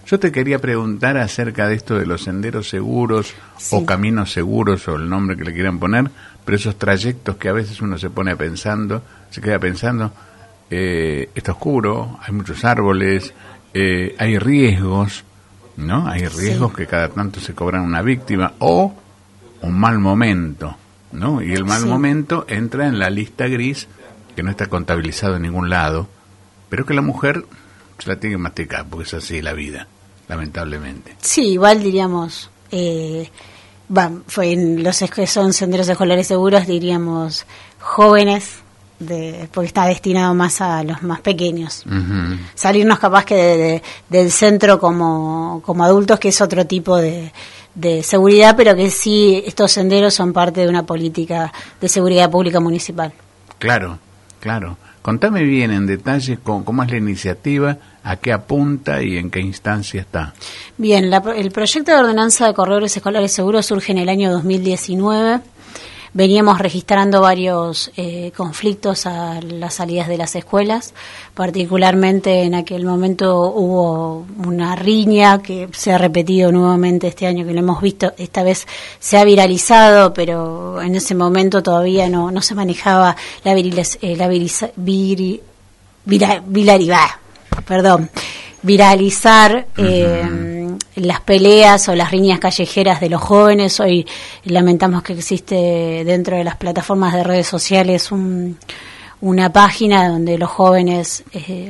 Yo te quería preguntar acerca de esto de los senderos seguros o caminos seguros o el nombre que le quieran poner, pero esos trayectos que a veces uno se queda pensando, está oscuro, hay muchos árboles, hay riesgos, ¿no? Hay riesgos que cada tanto se cobran una víctima o un mal momento, ¿no? Y el mal momento entra en la lista gris que no está contabilizado en ningún lado, pero que la mujer se la tiene que masticar, porque es así la vida, lamentablemente. Sí, igual diríamos, fue en los que son senderos escolares seguros, diríamos jóvenes, porque está destinado más a los más pequeños. Uh-huh. Salirnos capaz que del centro como adultos, que es otro tipo de seguridad, pero que sí, estos senderos son parte de una política de seguridad pública municipal. Claro. Contame bien en detalle cómo es la iniciativa, a qué apunta y en qué instancia está. Bien, el proyecto de ordenanza de corredores escolares seguros surge en el año 2019. Veníamos registrando varios conflictos a las salidas de las escuelas, particularmente en aquel momento hubo una riña que se ha repetido nuevamente este año, que lo hemos visto, esta vez se ha viralizado, pero en ese momento todavía no se manejaba viralizar las peleas o las riñas callejeras de los jóvenes. Hoy lamentamos que existe dentro de las plataformas de redes sociales una página donde los jóvenes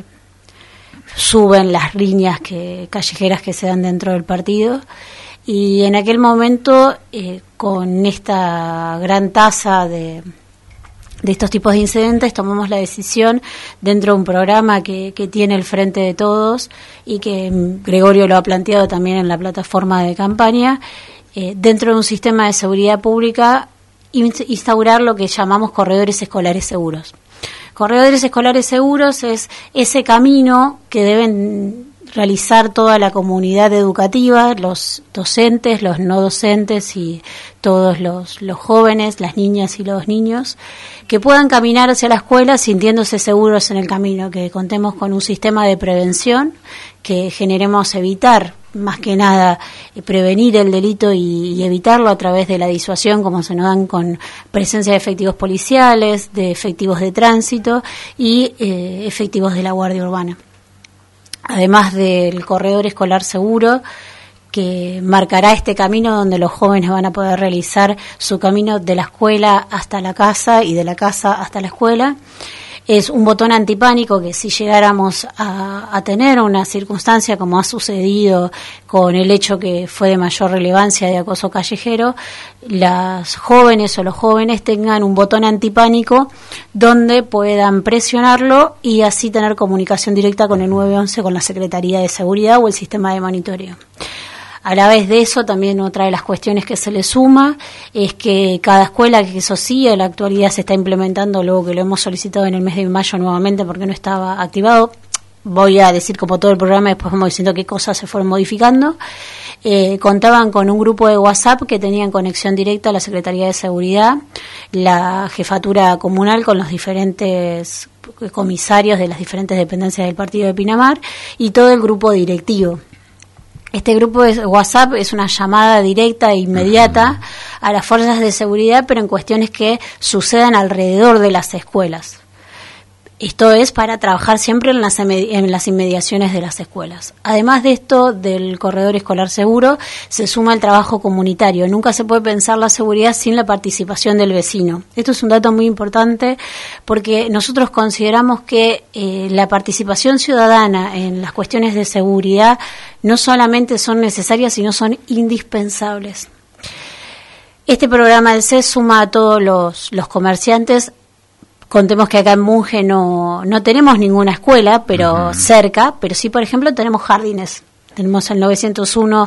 suben las riñas callejeras que se dan dentro del partido, y en aquel momento con esta gran tasa de estos tipos de incidentes tomamos la decisión, dentro de un programa que tiene el Frente de Todos y que Gregorio lo ha planteado también en la plataforma de campaña, dentro de un sistema de seguridad pública instaurar lo que llamamos corredores escolares seguros. Corredores escolares seguros es ese camino que deben realizar toda la comunidad educativa, los docentes, los no docentes y todos los jóvenes, las niñas y los niños, que puedan caminar hacia la escuela sintiéndose seguros en el camino, que contemos con un sistema de prevención, que generemos evitar, más que nada, prevenir el delito y evitarlo a través de la disuasión, como se nos dan con presencia de efectivos policiales, de efectivos de tránsito y efectivos de la Guardia Urbana. Además del corredor escolar seguro, que marcará este camino donde los jóvenes van a poder realizar su camino de la escuela hasta la casa y de la casa hasta la escuela. Es un botón antipánico que, si llegáramos a tener una circunstancia como ha sucedido con el hecho que fue de mayor relevancia de acoso callejero, las jóvenes o los jóvenes tengan un botón antipánico donde puedan presionarlo y así tener comunicación directa con el 911, con la Secretaría de Seguridad o el sistema de monitoreo. A la vez de eso, también otra de las cuestiones que se le suma es que cada escuela, que eso sí, en la actualidad se está implementando, luego que lo hemos solicitado en el mes de mayo nuevamente porque no estaba activado, voy a decir como todo el programa, después vamos diciendo qué cosas se fueron modificando, contaban con un grupo de WhatsApp que tenían conexión directa a la Secretaría de Seguridad, la jefatura comunal con los diferentes comisarios de las diferentes dependencias del partido de Pinamar y todo el grupo directivo. Este grupo de WhatsApp es una llamada directa e inmediata a las fuerzas de seguridad, pero en cuestiones que sucedan alrededor de las escuelas. Esto es para trabajar siempre en las inmediaciones de las escuelas. Además de esto, del corredor escolar seguro, se suma el trabajo comunitario. Nunca se puede pensar la seguridad sin la participación del vecino. Esto es un dato muy importante porque nosotros consideramos que la participación ciudadana en las cuestiones de seguridad no solamente son necesarias, sino son indispensables. Este programa del CES suma a todos los comerciantes. Contemos que acá en Munge no tenemos ninguna escuela, pero cerca, pero sí, por ejemplo, tenemos jardines. Tenemos el 901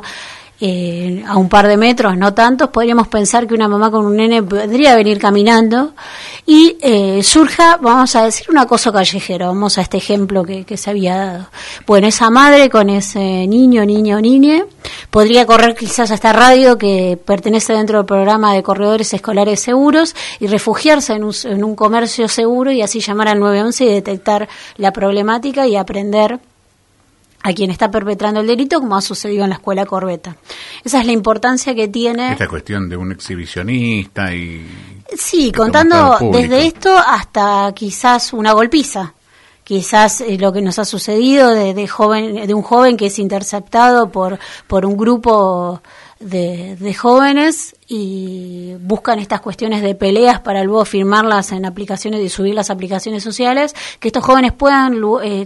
a un par de metros, no tantos. Podríamos pensar que una mamá con un nene podría venir caminando y surja, vamos a decir, un acoso callejero. Vamos a este ejemplo que se había dado. Bueno, esa madre con ese niño, niña o niñe podría correr quizás a esta radio que pertenece dentro del programa de corredores escolares seguros y refugiarse en un comercio seguro y así llamar al 911 y detectar la problemática y aprender a quien está perpetrando el delito, como ha sucedido en la escuela Corbeta. Esa es la importancia que tiene... Esta cuestión de un exhibicionista y... Sí, contando desde esto hasta quizás una golpiza. Quizás lo que nos ha sucedido de un joven que es interceptado por un grupo de jóvenes y buscan estas cuestiones de peleas para luego firmarlas en aplicaciones y subir las aplicaciones sociales, que estos jóvenes puedan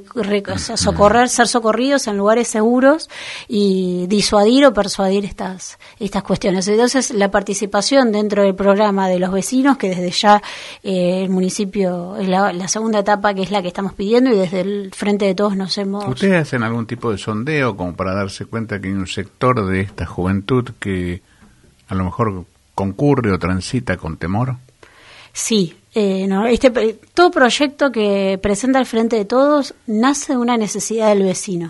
ser socorridos en lugares seguros y disuadir o persuadir estas cuestiones. Entonces, la participación dentro del programa de los vecinos, que desde ya el municipio es la segunda etapa, que es la que estamos pidiendo, y desde el Frente de Todos nos hemos... ¿Ustedes hacen algún tipo de sondeo como para darse cuenta que hay un sector de esta juventud que a lo mejor concurre o transita con temor? Sí, todo proyecto que presenta el Frente de Todos nace de una necesidad del vecino.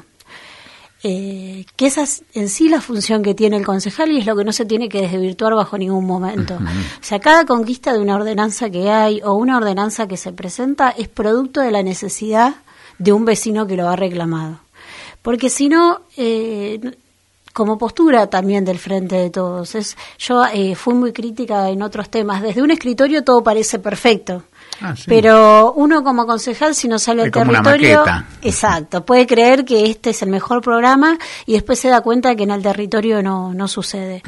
Que esa es en sí la función que tiene el concejal y es lo que no se tiene que desvirtuar bajo ningún momento. O sea, cada conquista de una ordenanza que hay o una ordenanza que se presenta es producto de la necesidad de un vecino que lo ha reclamado. Porque si no... como postura también del Frente de Todos. Yo fui muy crítica en otros temas. Desde un escritorio todo parece perfecto. Sí. Pero uno como concejal, si no sale al territorio, exacto, puede creer que este es el mejor programa y después se da cuenta que en el territorio no sucede.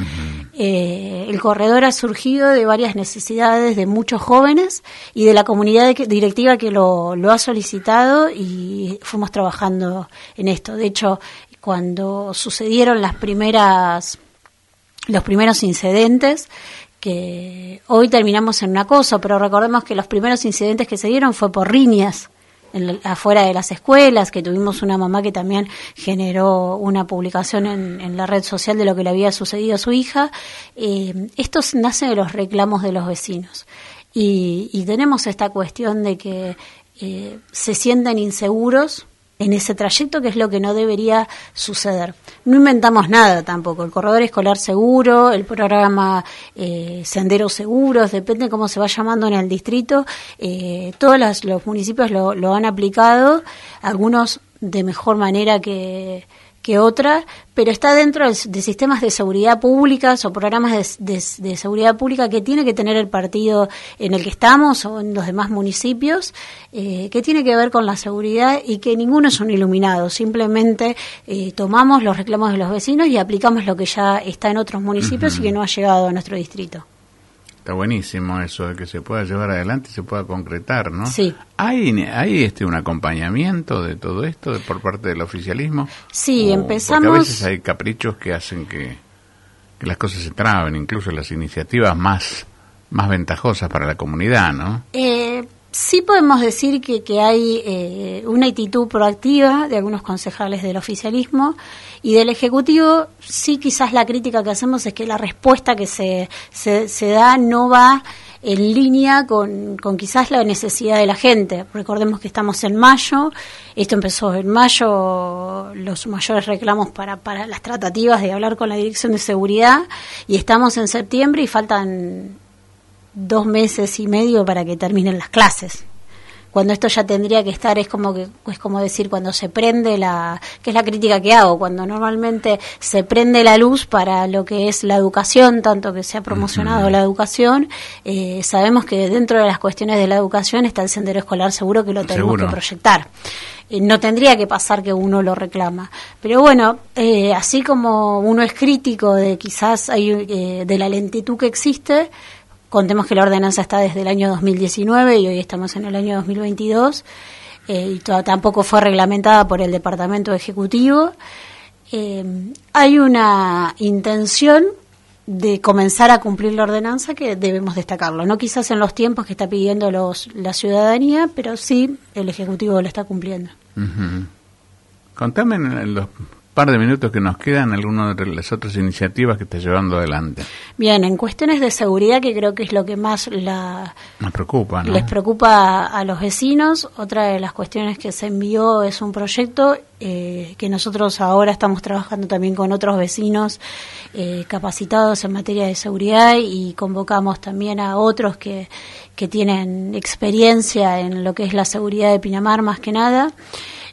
El corredor ha surgido de varias necesidades de muchos jóvenes y de la comunidad directiva que lo ha solicitado y fuimos trabajando en esto. De hecho, cuando sucedieron los primeros incidentes, que hoy terminamos en un acoso, pero recordemos que los primeros incidentes que se dieron fue por riñas afuera de las escuelas, que tuvimos una mamá que también generó una publicación en la red social de lo que le había sucedido a su hija. Esto nace de los reclamos de los vecinos y tenemos esta cuestión de que se sienten inseguros en ese trayecto, que es lo que no debería suceder. No inventamos nada tampoco. El corredor escolar seguro, el programa Senderos Seguros, depende cómo se va llamando en el distrito. Todos los municipios lo han aplicado, algunos de mejor manera que otra, pero está dentro de sistemas de seguridad públicas o programas de seguridad pública que tiene que tener el partido en el que estamos o en los demás municipios, que tiene que ver con la seguridad y que ninguno es un iluminado. Simplemente tomamos los reclamos de los vecinos y aplicamos lo que ya está en otros municipios y que no ha llegado a nuestro distrito. Está buenísimo eso de que se pueda llevar adelante y se pueda concretar, ¿no? Sí. ¿Hay un acompañamiento de todo esto por parte del oficialismo? Sí, empezamos... Porque a veces hay caprichos que hacen que las cosas se traben, incluso las iniciativas más ventajosas para la comunidad, ¿no? Sí podemos decir que hay una actitud proactiva de algunos concejales del oficialismo y del Ejecutivo. Sí, quizás la crítica que hacemos es que la respuesta que se da no va en línea con quizás la necesidad de la gente. Recordemos que estamos en mayo, esto empezó en mayo, los mayores reclamos para las tratativas de hablar con la Dirección de Seguridad, y estamos en septiembre y faltan 2 meses y medio para que terminen las clases. Cuando esto ya tendría que estar, es como decir, cuando se prende que es la crítica que hago, cuando normalmente se prende la luz para lo que es la educación, tanto que se ha promocionado la educación, sabemos que dentro de las cuestiones de la educación está el sendero escolar seguro, que lo tenemos que proyectar. No tendría que pasar que uno lo reclama. Pero bueno, así como uno es crítico de quizás de la lentitud que existe, contemos que la ordenanza está desde el año 2019 y hoy estamos en el año 2022 y tampoco fue reglamentada por el Departamento Ejecutivo. Hay una intención de comenzar a cumplir la ordenanza que debemos destacarlo. No quizás en los tiempos que está pidiendo la ciudadanía, pero sí el Ejecutivo lo está cumpliendo. Contame en los par de minutos que nos quedan algunas de las otras iniciativas que está llevando adelante. Bien, en cuestiones de seguridad, que creo que es lo que más nos preocupa, ¿no? Les preocupa a los vecinos. Otra de las cuestiones que se envió es un proyecto que nosotros ahora estamos trabajando también con otros vecinos capacitados en materia de seguridad, y convocamos también a otros que tienen experiencia en lo que es la seguridad de Pinamar más que nada.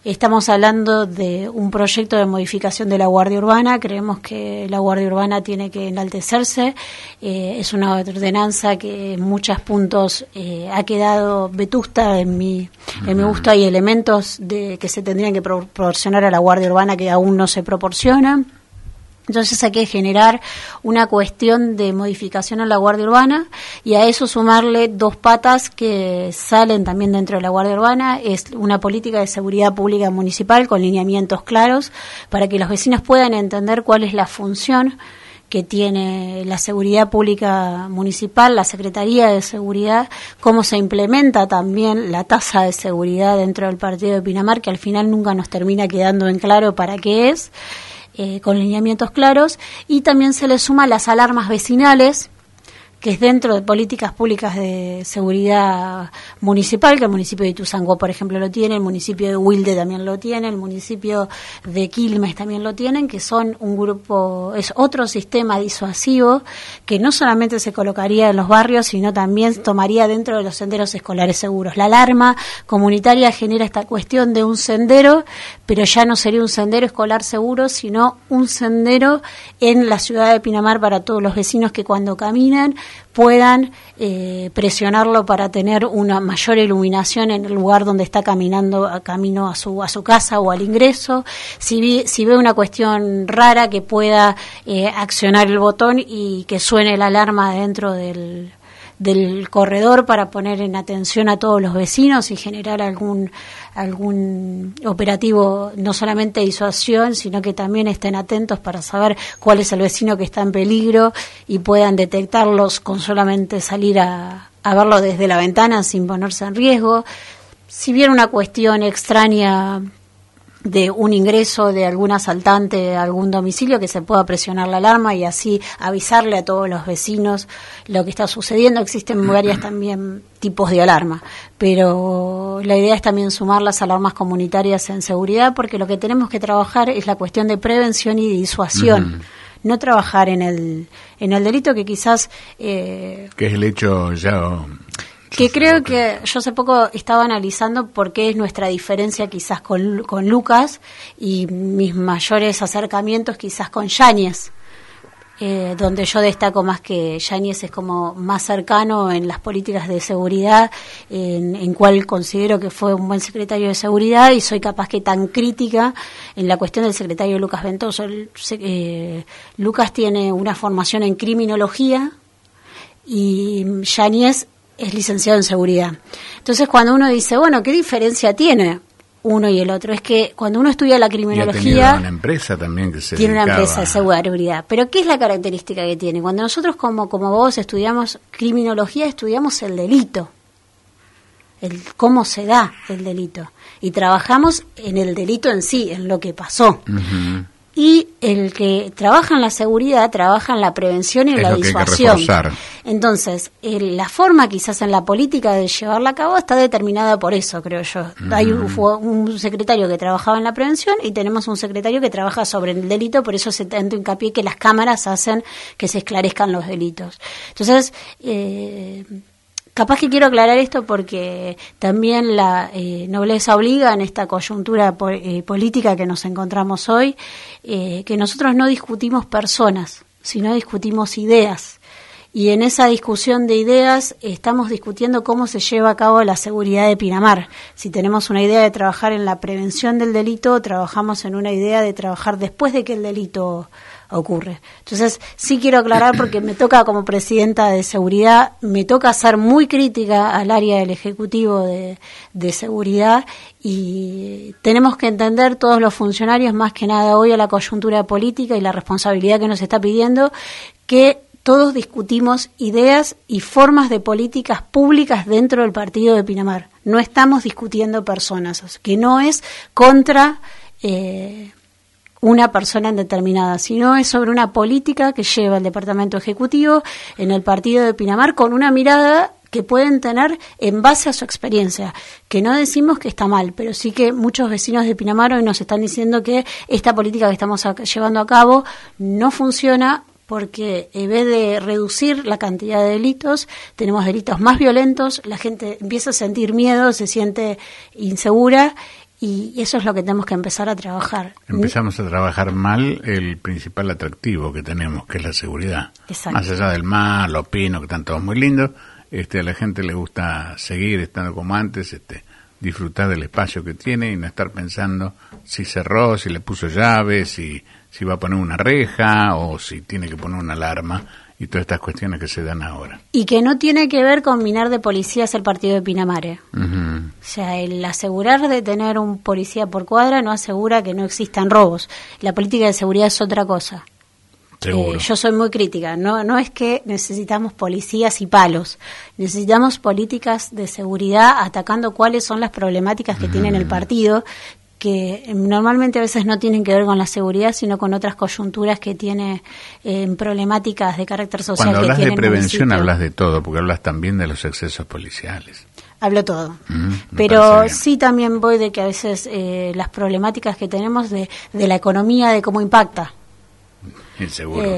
Estamos hablando de un proyecto de modificación de la Guardia Urbana. Creemos que la Guardia Urbana tiene que enaltecerse. Es una ordenanza que en muchos puntos ha quedado vetusta. En mi gusto hay elementos que se tendrían que proporcionar a la Guardia Urbana que aún no se proporcionan. Entonces hay que generar una cuestión de modificación a la Guardia Urbana y a eso sumarle dos patas que salen también dentro de la Guardia Urbana. Es una política de seguridad pública municipal con lineamientos claros para que los vecinos puedan entender cuál es la función que tiene la seguridad pública municipal, la Secretaría de Seguridad, cómo se implementa también la tasa de seguridad dentro del partido de Pinamar, que al final nunca nos termina quedando en claro para qué es. Con lineamientos claros, y también se le suma las alarmas vecinales, que es dentro de políticas públicas de seguridad municipal, que el municipio de Ituzaingó, por ejemplo, lo tiene, el municipio de Wilde también lo tiene, el municipio de Quilmes también lo tienen, que son un grupo, es otro sistema disuasivo que no solamente se colocaría en los barrios, sino también tomaría dentro de los senderos escolares seguros. La alarma comunitaria genera esta cuestión de un sendero, pero ya no sería un sendero escolar seguro, sino un sendero en la ciudad de Pinamar para todos los vecinos que cuando caminan puedan presionarlo para tener una mayor iluminación en el lugar donde está caminando camino a su casa o al ingreso. Si ve una cuestión rara, que pueda accionar el botón y que suene la alarma dentro del corredor para poner en atención a todos los vecinos y generar algún operativo, no solamente de disuasión, sino que también estén atentos para saber cuál es el vecino que está en peligro y puedan detectarlos con solamente salir a verlo desde la ventana sin ponerse en riesgo. Si viene una cuestión extraña de un ingreso de algún asaltante a algún domicilio, que se pueda presionar la alarma y así avisarle a todos los vecinos lo que está sucediendo. Existen varias también tipos de alarma, pero la idea es también sumar las alarmas comunitarias en seguridad, porque lo que tenemos que trabajar es la cuestión de prevención y disuasión. No trabajar en el delito, que quizás que es el hecho ya. Que creo que yo hace poco estaba analizando por qué es nuestra diferencia quizás con Lucas y mis mayores acercamientos quizás con Yáñez, donde yo destaco más que Yáñez es como más cercano en las políticas de seguridad, en cual considero que fue un buen secretario de seguridad, y soy capaz que tan crítica en la cuestión del secretario Lucas Ventoso. Lucas tiene una formación en criminología y Yáñez es licenciado en seguridad. Entonces, cuando uno dice, bueno, ¿qué diferencia tiene uno y el otro? Es que cuando uno estudia la criminología, una empresa también que se tiene dedicaba. Una empresa de seguridad. Pero ¿qué es la característica que tiene? Cuando nosotros como vos estudiamos criminología, estudiamos el delito, el cómo se da el delito, y trabajamos en el delito en sí, en lo que pasó. Y el que trabaja en la seguridad trabaja en la prevención y en la disuasión. Entonces, la forma quizás en la política de llevarla a cabo está determinada por eso, creo yo. Hay un secretario que trabajaba en la prevención y tenemos un secretario que trabaja sobre el delito, por eso se tanto hincapié que las cámaras hacen que se esclarezcan los delitos. Entonces, capaz que quiero aclarar esto porque también la nobleza obliga en esta coyuntura política que nos encontramos hoy, que nosotros no discutimos personas, sino discutimos ideas. Y en esa discusión de ideas estamos discutiendo cómo se lleva a cabo la seguridad de Pinamar. Si tenemos una idea de trabajar en la prevención del delito, trabajamos en una idea de trabajar después de que el delito ocurre. Entonces, sí quiero aclarar, porque me toca como presidenta de seguridad, me toca ser muy crítica al área del Ejecutivo de seguridad, y tenemos que entender todos los funcionarios, más que nada hoy a la coyuntura política y la responsabilidad que nos está pidiendo, que todos discutimos ideas y formas de políticas públicas dentro del partido de Pinamar. No estamos discutiendo personas, que no es contra una persona determinada, sino es sobre una política que lleva el Departamento Ejecutivo en el partido de Pinamar, con una mirada que pueden tener en base a su experiencia, que no decimos que está mal, pero sí que muchos vecinos de Pinamar hoy nos están diciendo que esta política que estamos llevando a cabo no funciona, porque en vez de reducir la cantidad de delitos, tenemos delitos más violentos, la gente empieza a sentir miedo, se siente insegura, Y eso es lo que tenemos que empezar a trabajar. Empezamos a trabajar mal el principal atractivo que tenemos, que es la seguridad. Exacto. Más allá del mal, los pinos, que están todos muy lindos, a la gente le gusta seguir estando como antes, disfrutar del espacio que tiene y no estar pensando si cerró, si le puso llaves, si va a poner una reja o si tiene que poner una alarma y todas estas cuestiones que se dan ahora. Y que no tiene que ver con minar de policías el partido de Pinamar. Uh-huh. O sea, el asegurar de tener un policía por cuadra no asegura que no existan robos. La política de seguridad es otra cosa. Seguro. Yo soy muy crítica. No es que necesitamos policías y palos. Necesitamos políticas de seguridad atacando cuáles son las problemáticas que tiene el partido, que normalmente a veces no tienen que ver con la seguridad, sino con otras coyunturas que tiene problemáticas de carácter social. Cuando hablas que de tiene prevención hablas de todo, porque hablas también de los excesos policiales. Hablo todo. Pero sí también voy de que a veces las problemáticas que tenemos de la economía, de cómo impacta. Seguro.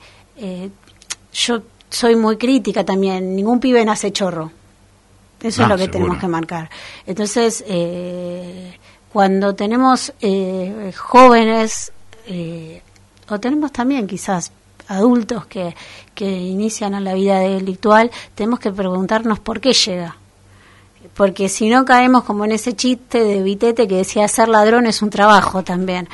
Yo soy muy crítica también. Ningún pibe nace chorro. Eso es lo que seguro. tenemos que marcar. Entonces, cuando tenemos jóvenes, o tenemos también quizás adultos que inician en la vida delictual, tenemos que preguntarnos por qué llega. Porque si no caemos como en ese chiste de Vitete que decía ser ladrón es un trabajo también.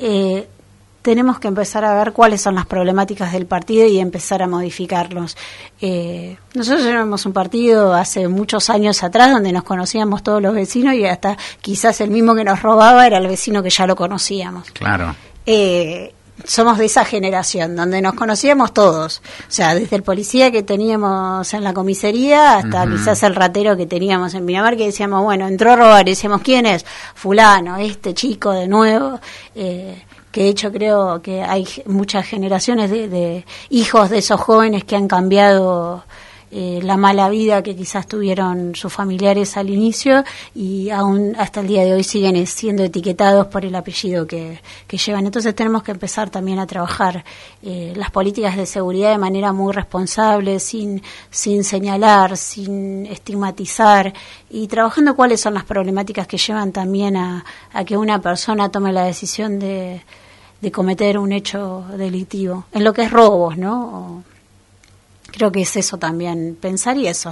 Tenemos que empezar a ver cuáles son las problemáticas del partido y empezar a modificarlos. Nosotros éramos un partido hace muchos años atrás donde nos conocíamos todos los vecinos y hasta quizás el mismo que nos robaba era el vecino que ya lo conocíamos. Claro. Somos de esa generación donde nos conocíamos todos, o sea, desde el policía que teníamos en la comisaría hasta quizás el ratero que teníamos en Pinamar, que decíamos, bueno, entró a robar, y decíamos, ¿quién es? Fulano, este chico de nuevo, que de hecho creo que hay muchas generaciones de hijos de esos jóvenes que han cambiado la mala vida que quizás tuvieron sus familiares al inicio y aún hasta el día de hoy siguen siendo etiquetados por el apellido que llevan. Entonces tenemos que empezar también a trabajar las políticas de seguridad de manera muy responsable, sin señalar, sin estigmatizar y trabajando cuáles son las problemáticas que llevan también a que una persona tome la decisión de cometer un hecho delictivo, en lo que es robos, ¿no? Creo que es eso también, pensar y eso,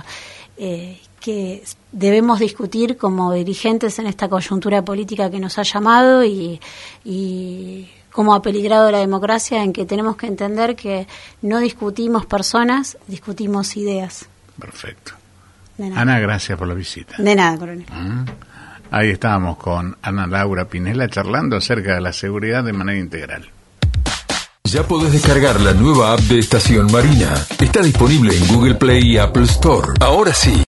que debemos discutir como dirigentes en esta coyuntura política que nos ha llamado y cómo ha peligrado la democracia, en que tenemos que entender que no discutimos personas, discutimos ideas. Perfecto. Ana, gracias por la visita. De nada, coronel. Ahí estábamos con Ana Laura Pinela charlando acerca de la seguridad de manera integral. Ya podés descargar la nueva app de Estación Marina. Está disponible en Google Play y Apple Store. Ahora sí.